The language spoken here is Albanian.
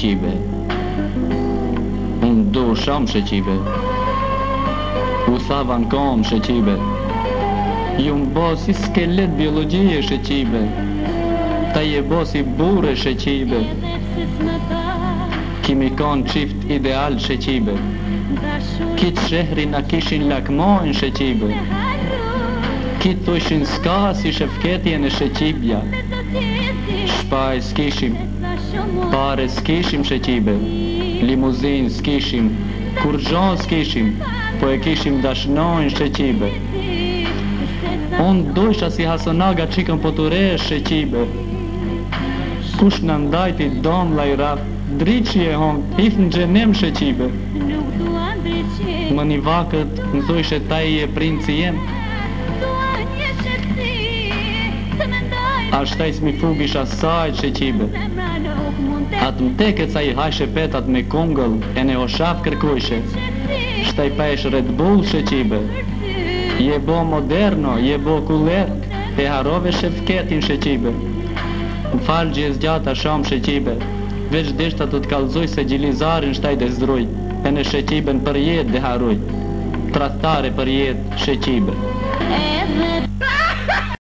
sheqibe. Unë do shumë sheqibe. U thava në kom sheqibe. Ju më bo si skelet biologjie sheqibe. Ta je bo si bure sheqibe. Kimi kanë qift ideal sheqibe. Kitë shehri na kishin lakmojnë sheqibe. Kitë thoshin s'ka si shefketje në sheqibja. Shpaj s'kishim, pare s'kishim sheqibe. Limuzin s'kishim, kur gjon s'kishim, po e kishim dashnojnë sheqibe. Unë dojsha si Hasonaga qikën po të re sheqibe. Kush në ndajti dom lajrat, driqi e hon, hif në gjenem sheqibe. Më një vakët në thojshe ta i e princi jem. Ashtaj s'mi fugish asaj sheqibe. Atë më teket sa i hajshe petat me kongëll, e ne o shaf kërkojshe. Shtaj pa esh Red Bull sheqibe. Je bo moderno, je bo kuller, e harove shefketin sheqibe. Më falë gjez gjata shumë sheqibe, veç deshta të t'kallzoj se gjilizarin shtaj dhe zdroj, e në sheqiben për jetë dhe haroj, trahtare për jetë sheqibe.